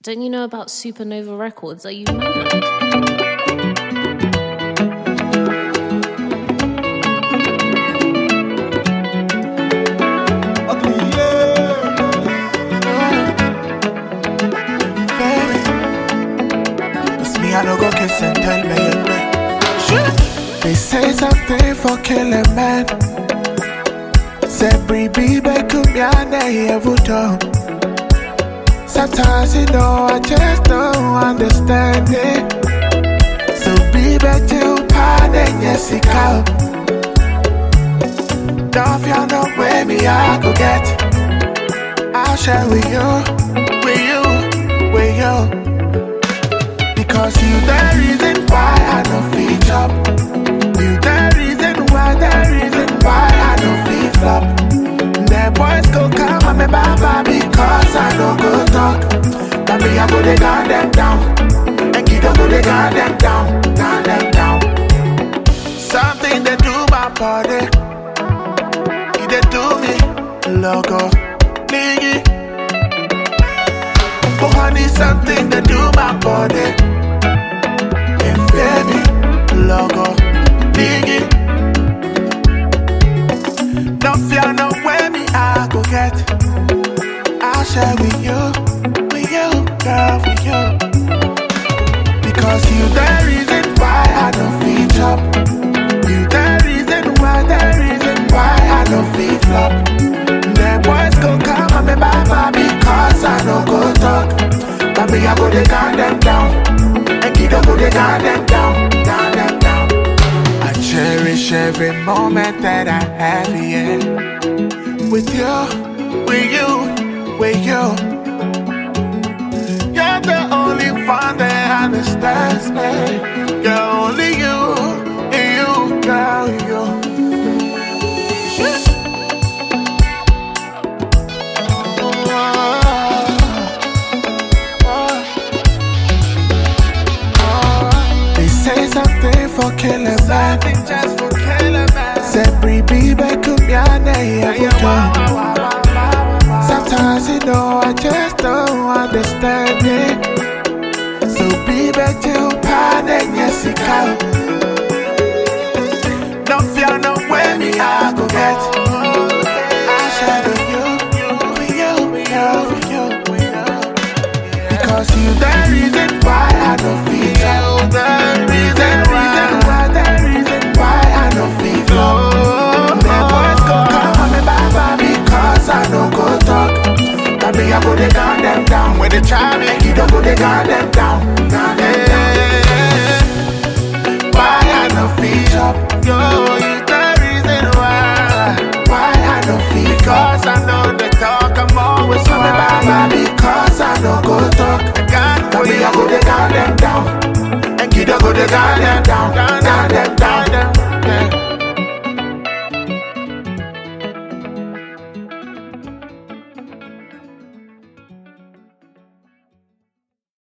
Don't you know about Supernova Records? Are you mad? I don't go kiss and tell me they say something for killing man. Say baby come ya na evuto. Sometimes you know I just don't understand it. So be better pardon Jessica. Don't feel no way me I go get. I'll share with you, with you, with you. Because you the reason why I don't feel job. You the reason why I don't feel flop. The boys go come on me baba because I don't go talk. That me I go they gun them down. And you don't go they gun them down, gun them down. Something they do my body. You they do me logo, nigga. Oh honey, something they do my body. Baby, logo, diggy. Don't fear no way me I go get. I'll share with you, girl, with you. Because you the reason why I don't feel job. You the reason why I don't feel flop. The boys go come on me baba because I don't go talk. But me I go they gun them down. You don't go they gun them down, gun them down. I cherish every moment that I have here with you, with you, with you. You're the only one that understands me. You're only you, girl, you. Something for killing man. Something just for killing man. Say baby come ya na evuto. Sometimes you know I just don't understand it. So be better pardon Jessica. Don't fear no way me I go get. I'll share with you, with you. Because you the reason why I don't feel you. The reason why I don't feel flow. The boys go come on me baba because I don't go talk. But me I go they gun them down. When they try me, you don't go they gun them down, gun them down. Why I don't feel job? Yo, you the reason why I don't feel. Because I know the talk, I'm always on me baba because I don't go talk. But me I go they gun them down. You don't go to God.